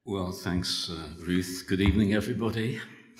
Well, thanks, Ruth. Good evening, everybody.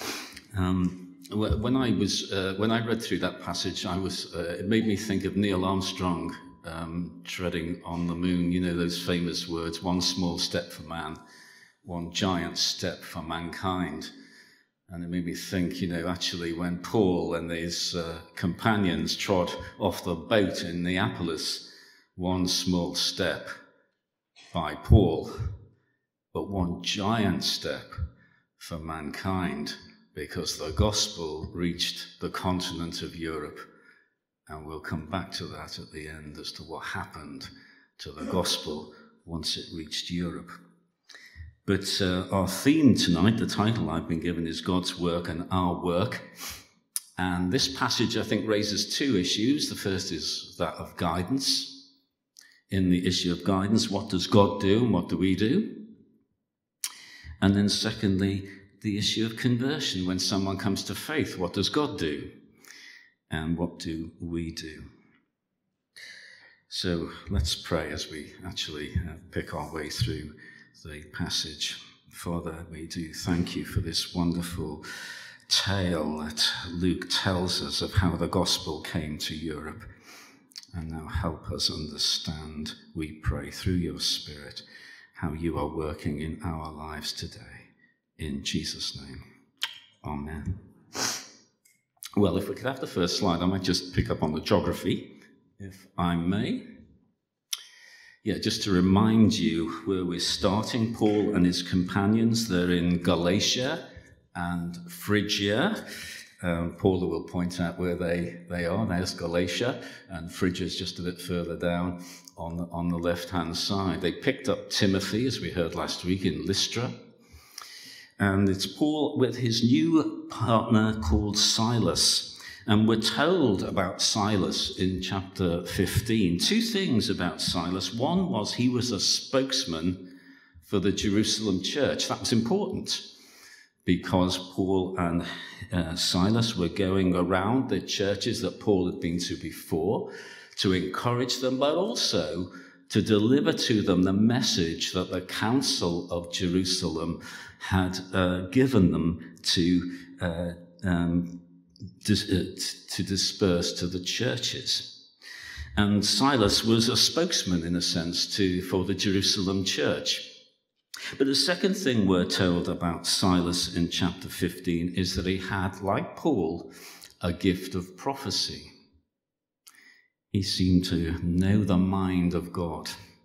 When I read through that passage, it made me think of Neil Armstrong treading on the moon. You know those famous words: "One small step for man, one giant step for mankind." And it made me think, actually, when Paul and his companions trod off the boat in Neapolis, one small step by Paul, but one giant step for mankind, because the gospel reached the continent of Europe. And we'll come back to that at the end as to what happened to the gospel once it reached Europe. But our theme tonight, the title I've been given, is God's Work and Our Work. And this passage, I think, raises two issues. The first is that of guidance. In the issue of guidance, what does God do and what do we do? And then secondly, the issue of conversion. When someone comes to faith, what does God do? And what do we do? So let's pray as we actually pick our way through the passage. Father, we do thank you for this wonderful tale that Luke tells us of how the gospel came to Europe. And now help us understand, we pray, through your Spirit, how you are working in our lives today. In Jesus' name, amen. Well, if we could have the first slide, I might just pick up on the geography, if I may. Yeah, just to remind you where we're starting. Paul and his companions, they're in Galatia and Phrygia. Paula will point out where they are. There's Galatia, and Phrygia is just a bit further down on the left-hand side. They picked up Timothy, as we heard last week, in Lystra. And it's Paul with his new partner called Silas. And we're told about Silas in chapter 15. Two things about Silas. One was he was a spokesman for the Jerusalem church. That was important because Paul and Silas were going around the churches that Paul had been to before to encourage them, but also to deliver to them the message that the Council of Jerusalem had given them to disperse to the churches. And Silas was a spokesman, in a sense, for the Jerusalem church. But the second thing we're told about Silas in chapter 15 is that he had, like Paul, a gift of prophecy. He seemed to know the mind of God.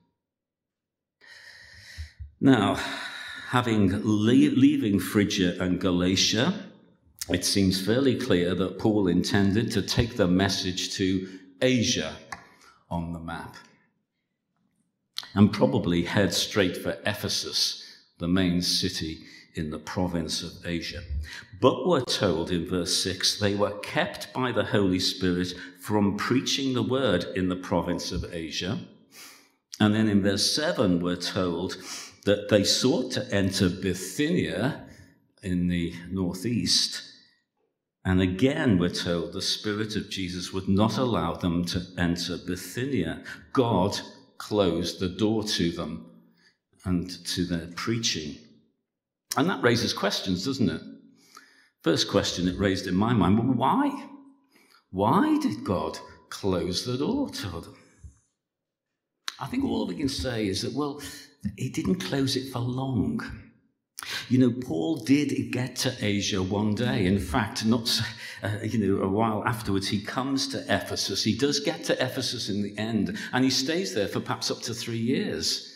Now, leaving Phrygia and Galatia, it seems fairly clear that Paul intended to take the message to Asia on the map, and probably head straight for Ephesus, the main city in the province of Asia. But we're told in verse 6, they were kept by the Holy Spirit from preaching the word in the province of Asia. And then in verse 7, we're told that they sought to enter Bithynia in the northeast. And again, we're told the Spirit of Jesus would not allow them to enter Bithynia. God closed the door to them and to their preaching. And that raises questions, doesn't it? First question it raised in my mind, well, why? Why did God close the door to them? I think all we can say is that, well, he didn't close it for long. You know, Paul did get to Asia one day. In fact, not a while afterwards, he comes to Ephesus. He does get to Ephesus in the end, and he stays there for perhaps up to 3 years.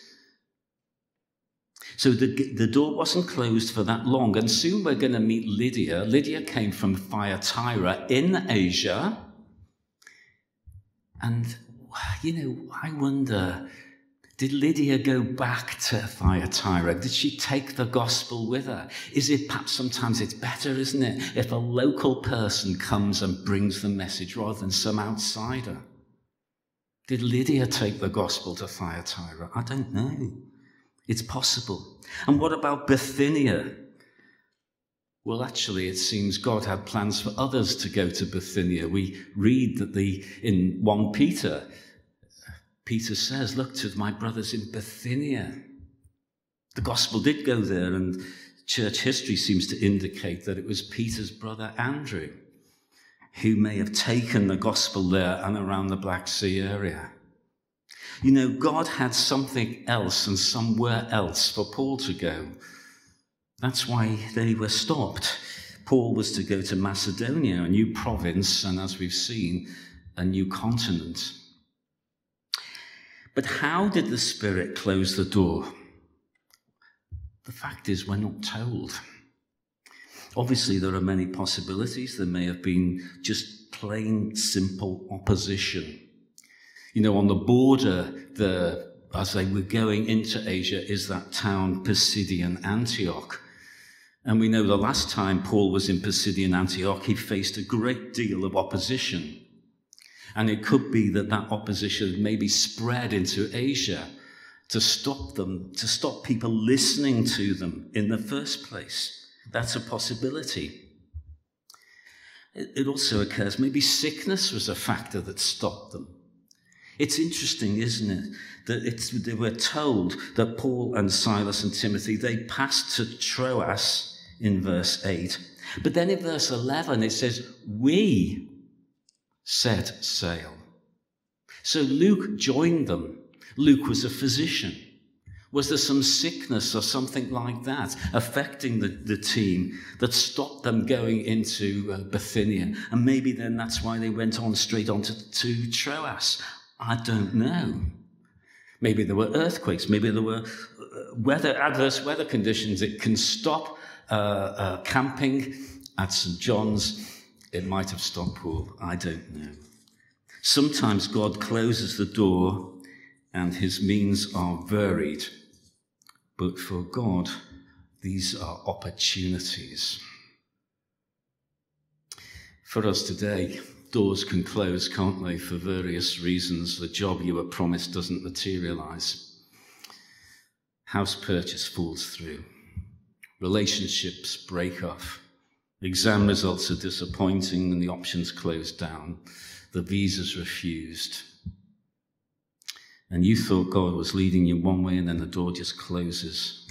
So the door wasn't closed for that long, and soon we're going to meet Lydia. Lydia came from Thyatira in Asia. And, I wonder, did Lydia go back to Thyatira? Did she take the gospel with her? Is it perhaps sometimes it's better, isn't it, if a local person comes and brings the message rather than some outsider? Did Lydia take the gospel to Thyatira? I don't know. It's possible. And what about Bithynia? Well, actually, it seems God had plans for others to go to Bithynia. We read that in 1 Peter, Peter says, look to my brothers in Bithynia. The gospel did go there, and church history seems to indicate that it was Peter's brother Andrew who may have taken the gospel there and around the Black Sea area. You know, God had something else and somewhere else for Paul to go. That's why they were stopped. Paul was to go to Macedonia, a new province, and as we've seen, a new continent. But how did the Spirit close the door? The fact is, we're not told. Obviously, there are many possibilities. There may have been just plain, simple opposition. You know, on the border, as they were going into Asia, is that town Pisidian Antioch. And we know the last time Paul was in Pisidian Antioch, he faced a great deal of opposition. And it could be that that opposition maybe spread into Asia to stop people listening to them in the first place. That's a possibility. It also occurs maybe sickness was a factor that stopped them. It's interesting, isn't it, that they were told that Paul and Silas and Timothy, they passed to Troas in verse 8. But then in verse 11 it says, we set sail. So Luke joined them. Luke was a physician. Was there some sickness or something like that affecting the team that stopped them going into Bithynia? And maybe then that's why they went on straight on to Troas. I don't know. Maybe there were earthquakes. Maybe there were adverse weather conditions. It can stop camping at St. John's. It might have stopped Paul. I don't know. Sometimes God closes the door and his means are varied. But for God, these are opportunities. For us today, doors can close, can't they, for various reasons. The job you were promised doesn't materialize. House purchase falls through. Relationships break off. Exam results are disappointing and the options closed down. The visa's refused. And you thought God was leading you one way and then the door just closes.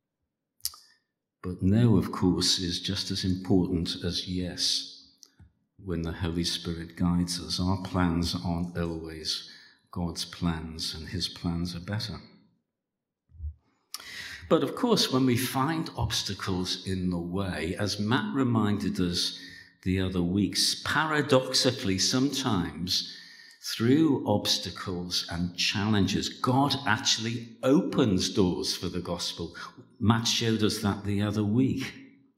But no, of course, is just as important as yes when the Holy Spirit guides us. Our plans aren't always God's plans, and his plans are better. But of course, when we find obstacles in the way, as Matt reminded us the other weeks, paradoxically, sometimes through obstacles and challenges, God actually opens doors for the gospel. Matt showed us that the other week.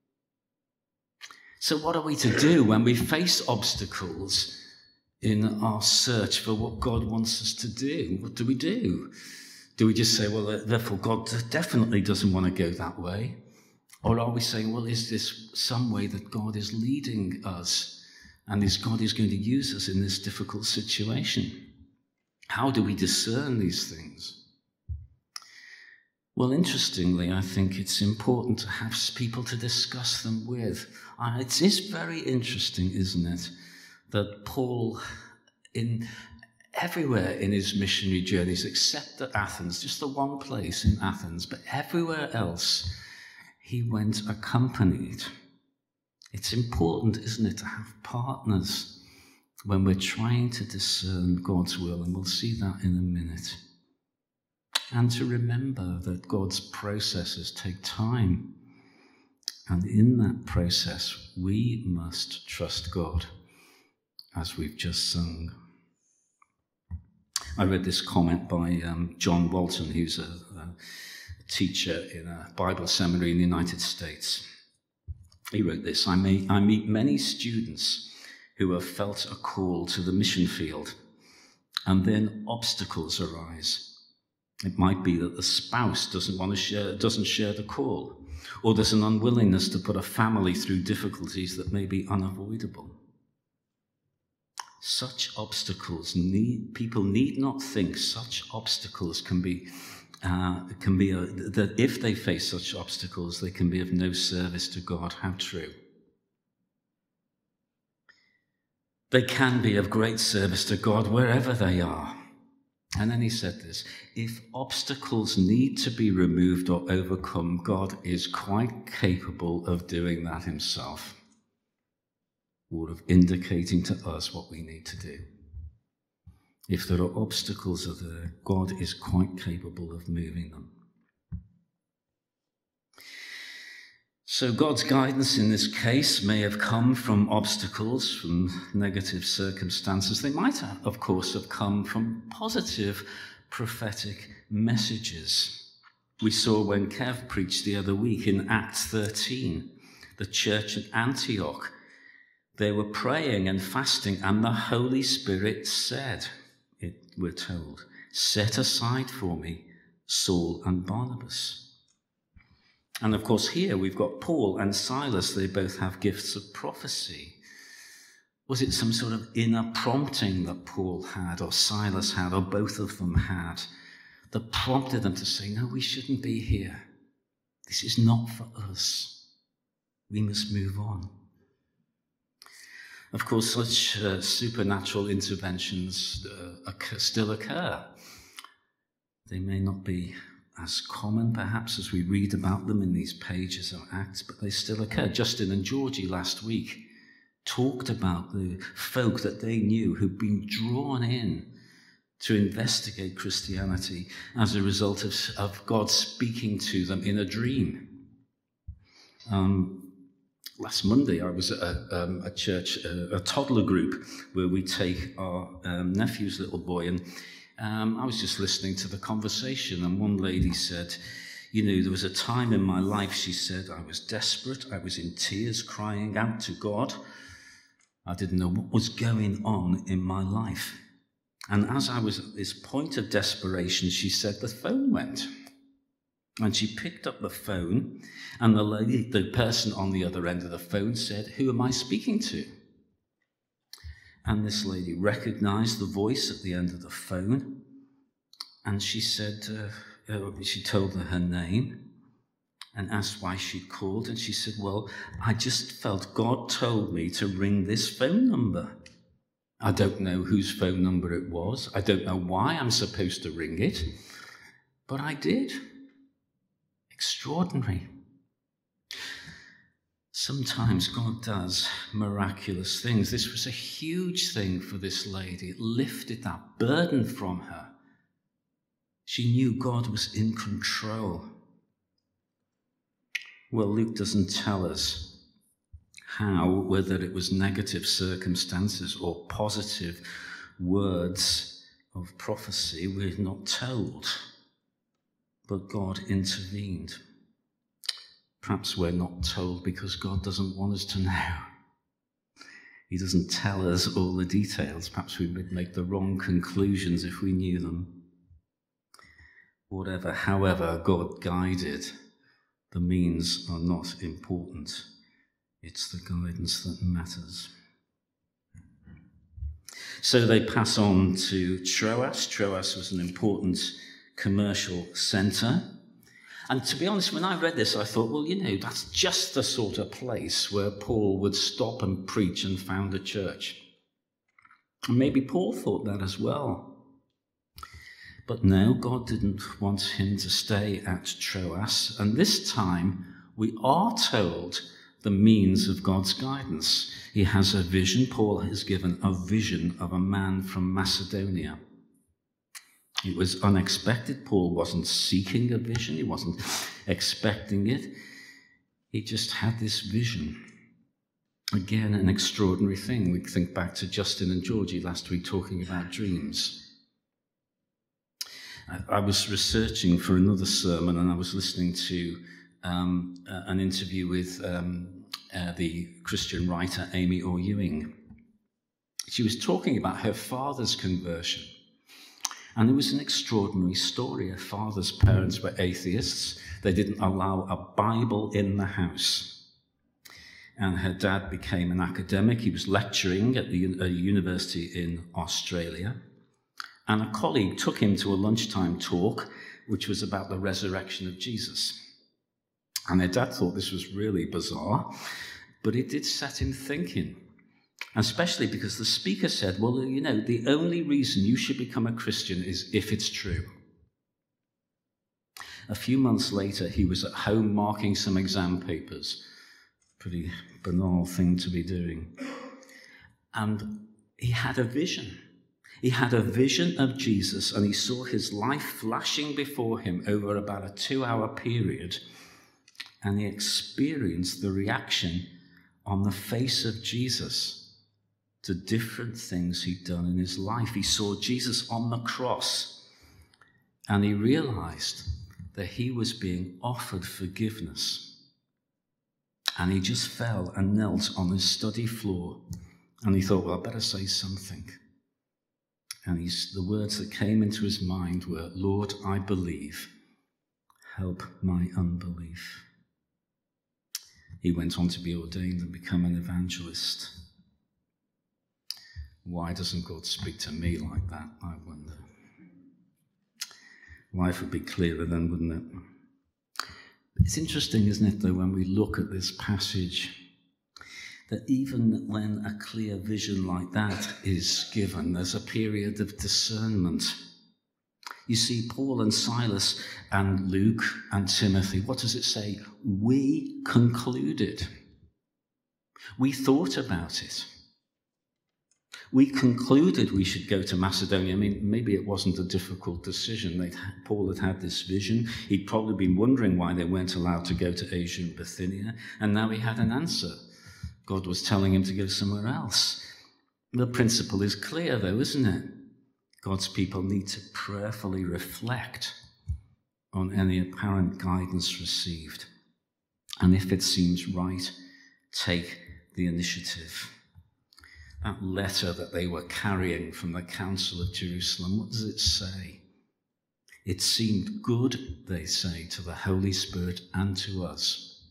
So what are we to do when we face obstacles in our search for what God wants us to do? What do we do? Do we just say, well, therefore God definitely doesn't want to go that way? Or are we saying, well, is this some way that God is leading us and God is going to use us in this difficult situation? How do we discern these things? Well, interestingly, I think it's important to have people to discuss them with. It is very interesting, isn't it, that Paul, everywhere in his missionary journeys, except at Athens, just the one place in Athens, but everywhere else, he went accompanied. It's important, isn't it, to have partners when we're trying to discern God's will, and we'll see that in a minute. And to remember that God's processes take time. And in that process, we must trust God, as we've just sung. I read this comment by John Walton, who's a teacher in a Bible seminary in the United States. He wrote this: I meet many students who have felt a call to the mission field, and then obstacles arise. It might be that the spouse doesn't share the call, or there's an unwillingness to put a family through difficulties that may be unavoidable. Such obstacles people need not think such obstacles that if they face such obstacles, they can be of no service to God. How true. They can be of great service to God wherever they are. And then he said this: if obstacles need to be removed or overcome, God is quite capable of doing that himself, or of indicating to us what we need to do. If there are obstacles there, God is quite capable of moving them. So God's guidance in this case may have come from obstacles, from negative circumstances. They might, of course, have come from positive prophetic messages. We saw when Kev preached the other week in Acts 13, the church at Antioch. They were praying and fasting, and the Holy Spirit said, we're told, set aside for me Saul and Barnabas. And of course here we've got Paul and Silas. They both have gifts of prophecy. Was it some sort of inner prompting that Paul had, or Silas had, or both of them had, that prompted them to say, no, we shouldn't be here. This is not for us. We must move on. Of course, such supernatural interventions still occur. They may not be as common, perhaps, as we read about them in these pages of Acts, but they still occur. Justin and Georgie last week talked about the folk that they knew who'd been drawn in to investigate Christianity as a result of God speaking to them in a dream. Last Monday, I was at a church, a toddler group, where we take our nephew's little boy, and I was just listening to the conversation, and one lady said, you know, there was a time in my life, she said, I was desperate, I was in tears, crying out to God. I didn't know what was going on in my life. And as I was at this point of desperation, she said, the phone went. And she picked up the phone, and the person on the other end of the phone said, who am I speaking to? And this lady recognized the voice at the end of the phone, and she said, she told her name and asked why she'd called, and she said, well, I just felt God told me to ring this phone number. I don't know whose phone number it was. I don't know why I'm supposed to ring it, but I did. Extraordinary. Sometimes God does miraculous things. This was a huge thing for this lady. It lifted that burden from her. She knew God was in control. Well, Luke doesn't tell us how, whether it was negative circumstances or positive words of prophecy, we're not told. But God intervened. Perhaps we're not told because God doesn't want us to know. He doesn't tell us all the details. Perhaps we would make the wrong conclusions if we knew them. Whatever, however God guided, the means are not important. It's the guidance that matters. So they pass on to Troas. Troas was an important commercial centre. And to be honest, when I read this, I thought, well, you know, that's just the sort of place where Paul would stop and preach and found a church. And maybe Paul thought that as well. But no, God didn't want him to stay at Troas. And this time, we are told the means of God's guidance. He has a vision. Paul has given a vision of a man from Macedonia. It was unexpected. Paul wasn't seeking a vision. He wasn't expecting it. He just had this vision. Again, an extraordinary thing. We think back to Justin and Georgie last week talking about dreams. I was researching for another sermon, and I was listening to an interview with the Christian writer Amy Orr Ewing. She was talking about her father's conversion. And it was an extraordinary story. Her father's parents were atheists. They didn't allow a Bible in the house. And her dad became an academic. He was lecturing at a university in Australia. And a colleague took him to a lunchtime talk, which was about the resurrection of Jesus. And her dad thought this was really bizarre, but it did set him thinking. And especially because the speaker said, well, you know, the only reason you should become a Christian is if it's true. A few months later, he was at home marking some exam papers. Pretty banal thing to be doing. And he had a vision. He had a vision of Jesus, and he saw his life flashing before him over about a 2-hour period. And he experienced the reaction on the face of Jesus to different things he'd done in his life. He saw Jesus on the cross, and he realized that he was being offered forgiveness. And he just fell and knelt on his study floor, and he thought, well, I better say something. And the words that came into his mind were, Lord, I believe, help my unbelief. He went on to be ordained and become an evangelist. Why doesn't God speak to me like that, I wonder? Life would be clearer then, wouldn't it? It's interesting, isn't it, though, when we look at this passage, that even when a clear vision like that is given, there's a period of discernment. You see, Paul and Silas and Luke and Timothy, what does it say? We concluded. We thought about it. We concluded we should go to Macedonia. I mean, maybe it wasn't a difficult decision. Paul had had this vision. He'd probably been wondering why they weren't allowed to go to Asia and Bithynia, and now he had an answer. God was telling him to go somewhere else. The principle is clear, though, isn't it? God's people need to prayerfully reflect on any apparent guidance received. And if it seems right, take the initiative. That letter that they were carrying from the Council of Jerusalem, what does it say? It seemed good, they say, to the Holy Spirit and to us.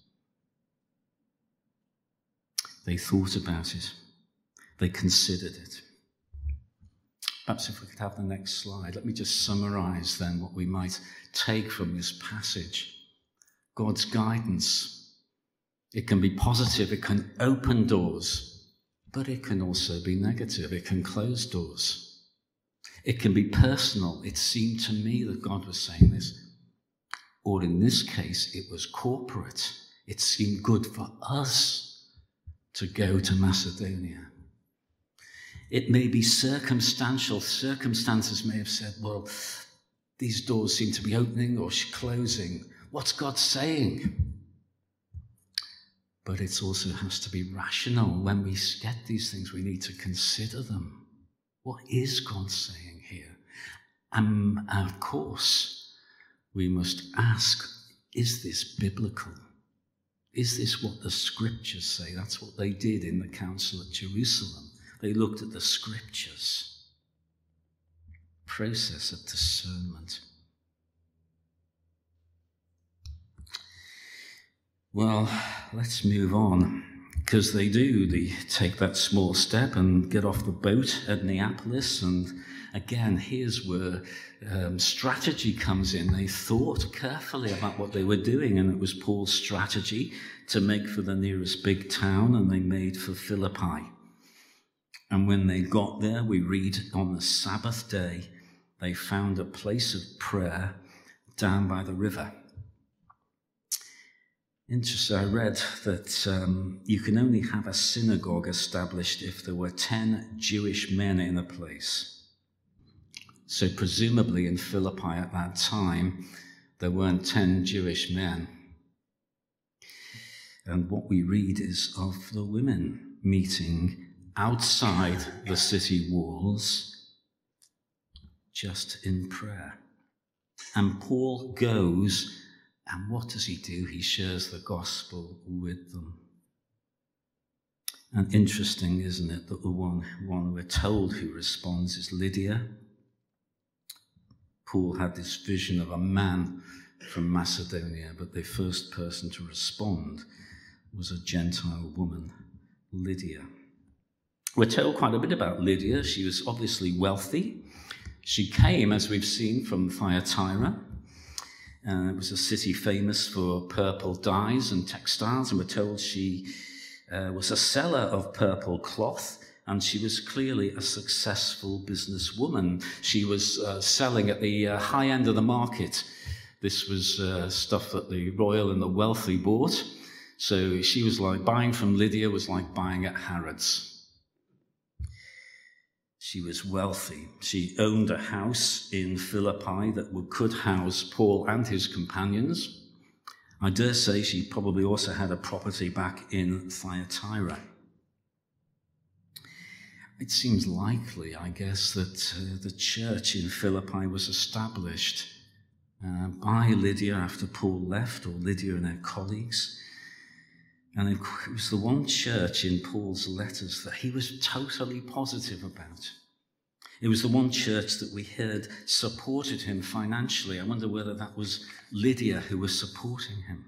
They thought about it. They considered it. Perhaps if we could have the next slide, let me just summarize then what we might take from this passage. God's guidance. It can be positive, it can open doors. But it can also be negative. It can close doors. It can be personal. It seemed to me that God was saying this. Or in this case, it was corporate. It seemed good for us to go to Macedonia. It may be circumstantial. Circumstances may have said, well, these doors seem to be opening or closing. What's God saying? But it also has to be rational. When we get these things, we need to consider them. What is God saying here? And of course, we must ask, is this biblical? Is this what the scriptures say? That's what they did in the Council at Jerusalem. They looked at the scriptures. Process of discernment. Well, let's move on, because they take that small step and get off the boat at Neapolis. And again, here's where strategy comes in. They thought carefully about what they were doing, and it was Paul's strategy to make for the nearest big town, and they made for Philippi. And when they got there, we read on the Sabbath day, they found a place of prayer down by the river. Interesting, I read that you can only have a synagogue established if there were 10 Jewish men in a place. So presumably in Philippi at that time, there weren't 10 Jewish men. And what we read is of the women meeting outside the city walls, just in prayer. And Paul goes. And what does he do? He shares the gospel with them. And interesting, isn't it, that the one we're told who responds is Lydia. Paul had this vision of a man from Macedonia, but the first person to respond was a Gentile woman, Lydia. We're told quite a bit about Lydia. She was obviously wealthy. She came, as we've seen, from Thyatira. It was a city famous for purple dyes and textiles, and we're told she was a seller of purple cloth and she was clearly a successful businesswoman. She was selling at the high end of the market. This was stuff that the royal and the wealthy bought. So she was like, buying from Lydia was like buying at Harrods. She was wealthy. She owned a house in Philippi that could house Paul and his companions. I dare say she probably also had a property back in Thyatira. It seems likely, I guess, that the church in Philippi was established by Lydia after Paul left, or Lydia and her colleagues. And it was the one church in Paul's letters that he was totally positive about. It was the one church that we heard supported him financially. I wonder whether that was Lydia who was supporting him.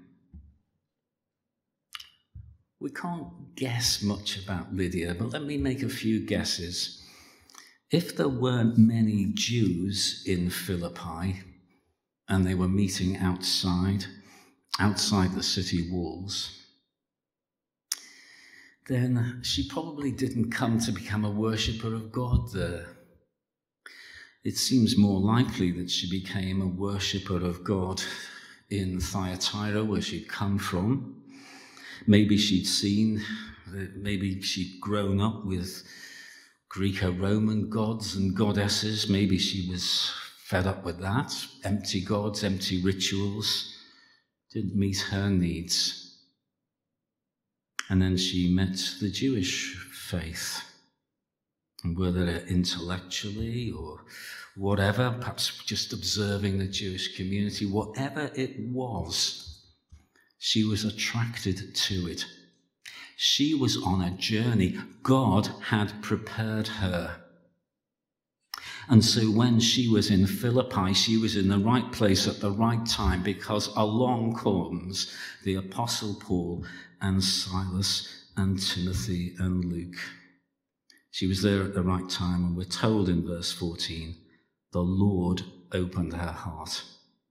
We can't guess much about Lydia, but let me make a few guesses. If there weren't many Jews in Philippi, and they were meeting outside the city walls, then she probably didn't come to become a worshipper of God there. It seems more likely that she became a worshipper of God in Thyatira, where she'd come from. Maybe she'd grown up with Greco-Roman gods and goddesses. Maybe she was fed up with that. Empty gods, empty rituals didn't meet her needs. And then she met the Jewish faith. And whether intellectually or whatever, perhaps just observing the Jewish community, whatever it was, she was attracted to it. She was on a journey. God had prepared her. And so when she was in Philippi, she was in the right place at the right time, because along comes the Apostle Paul and Silas and Timothy and Luke. She was there at the right time, and we're told in verse 14, the Lord opened her heart.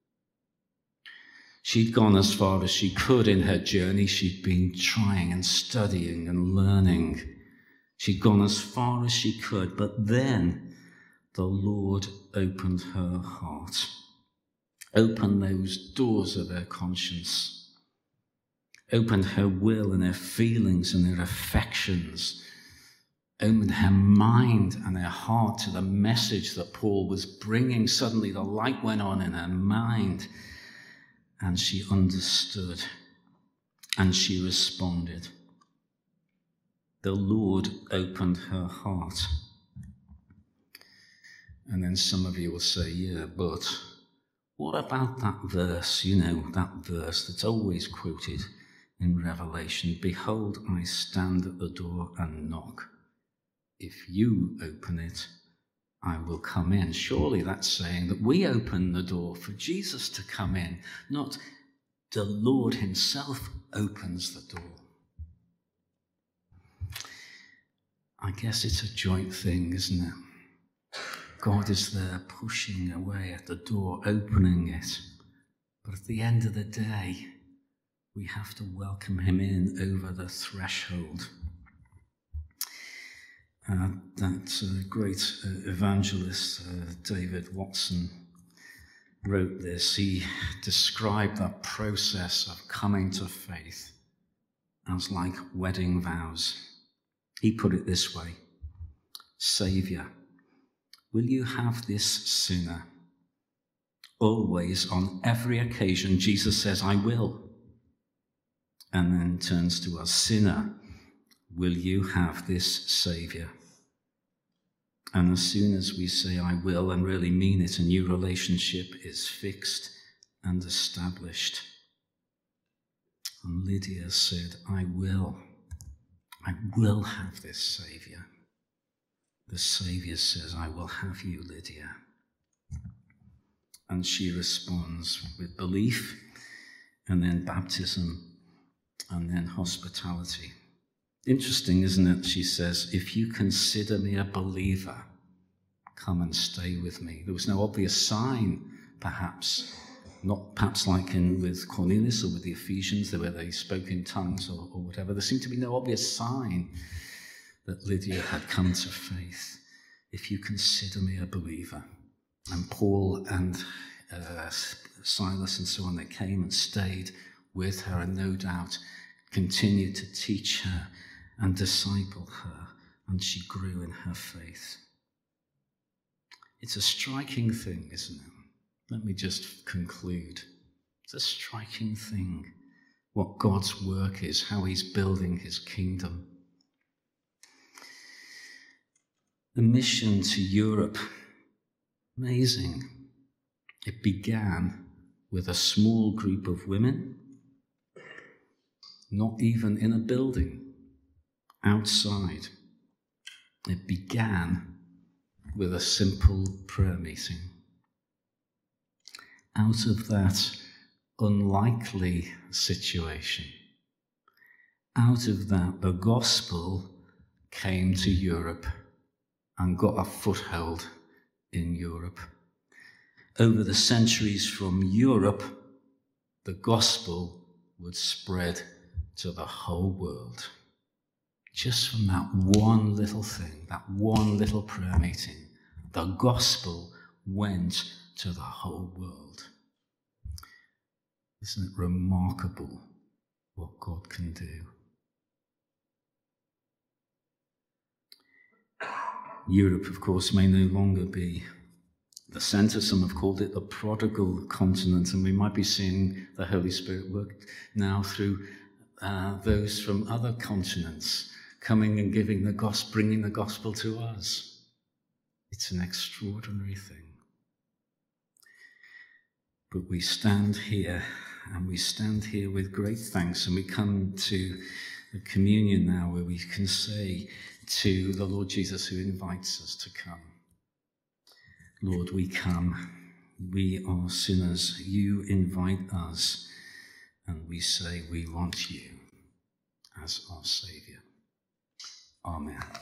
She'd gone as far as she could in her journey. She'd been trying and studying and learning. She'd gone as far as she could, but then the Lord opened her heart, opened those doors of her conscience, opened her will and her feelings and her affections, opened her mind and her heart to the message that Paul was bringing. Suddenly the light went on in her mind, and she understood, and she responded. The Lord opened her heart. And then some of you will say, yeah, but what about that verse, that verse that's always quoted in Revelation? Behold, I stand at the door and knock. If you open it, I will come in. Surely that's saying that we open the door for Jesus to come in, not the Lord himself opens the door. I guess it's a joint thing, isn't it? God is there pushing away at the door, opening it. But at the end of the day, we have to welcome him in over the threshold. That great evangelist, David Watson, wrote this. He described that process of coming to faith as like wedding vows. He put it this way: Saviour, will you have this sinner? Always, on every occasion, Jesus says, I will. And then turns to us, sinner, will you have this Saviour? And as soon as we say, I will, and really mean it, a new relationship is fixed and established. And Lydia said, I will have this Saviour. The Saviour says, I will have you, Lydia. And she responds with belief, and then baptism, and then hospitality. Interesting, isn't it? She says, if you consider me a believer, come and stay with me. There was no obvious sign, perhaps. Not perhaps like with Cornelius or with the Ephesians, where they spoke in tongues or whatever. There seemed to be no obvious sign. that Lydia had come to faith. If you consider me a believer. And Paul and Silas and so on, they came and stayed with her and no doubt continued to teach her and disciple her, and she grew in her faith. It's a striking thing, isn't it? Let me just conclude. It's a striking thing what God's work is, how he's building his kingdom. The mission to Europe, amazing. It began with a small group of women, not even in a building, outside. It began with a simple prayer meeting. Out of that unlikely situation, out of that, the gospel came to Europe and got a foothold in Europe. Over the centuries from Europe, the gospel would spread to the whole world. Just from that one little thing, that one little prayer meeting, the gospel went to the whole world. Isn't it remarkable what God can do? Europe, of course, may no longer be the centre. Some have called it the prodigal continent, and we might be seeing the Holy Spirit work now through those from other continents coming and giving the gospel, bringing the gospel to us. It's an extraordinary thing. But we stand here, and we stand here with great thanks, and we come to the communion now where we can say to the Lord Jesus who invites us to come, Lord, we come. We are sinners. You invite us, and we say we want you as our Saviour. Amen.